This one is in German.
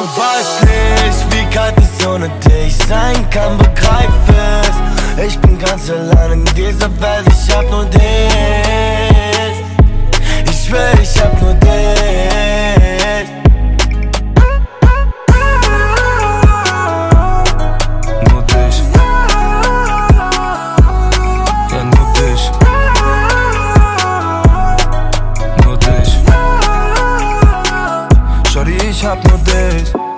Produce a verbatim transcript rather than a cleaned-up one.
weißt nicht, wie kalt es ohne dich sein kann, begreif es. Ich bin ganz allein in dieser Welt, ich hab nur dich.